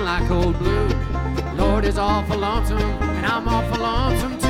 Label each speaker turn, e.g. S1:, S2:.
S1: like cold blue. Lord is awful lonesome, and I'm awful lonesome too.